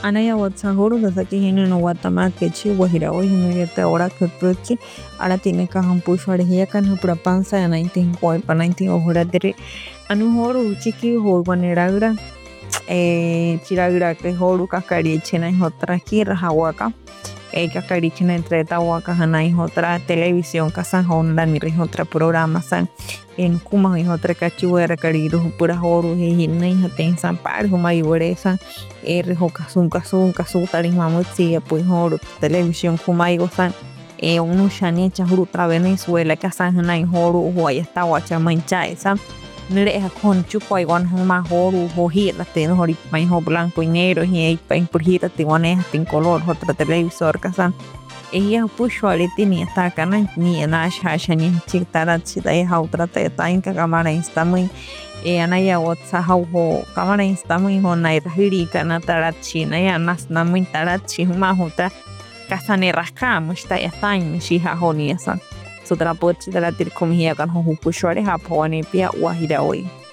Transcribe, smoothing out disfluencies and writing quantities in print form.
Anaya WhatsApp desde que tiene no Guatemala que chi guajira hoy no yete ahora que tuki ahora tiene que han push orejía kan hupra panza ya 19 koi pa 19 hora dere anu horu chiki ho guaneragra chiragra que horu kakari chena y otra aquí rajahuaca kakari chena entre tahuaca hana y otra televisión kasan honda ni otra programa san en kuma y otra cachuera cariru pura horu y ni haten san par huma y boresa rejo kasun tarimamutsi pues horu televisión kuma y gozan unu shani chahruta Venezuela kasan hana y horu huaya está guacha mancha esa nere con chupa igual más horu hojita ten hori mai ho blanco y negro y pen purjita te guane en color otro televisor kasan ella puso ale tiene esta cana ni na shasha ni chitara chita e otra te tain ka cámara está muy anaya WhatsApp ho cámara está muy ho na hiri kana tarachi na ya nas na muy tarachi ma hota kasane rascamos está ya tain shi ha honi esa sutra pochi de la tir comida kan ho puso ale ha pone pia wahida hoy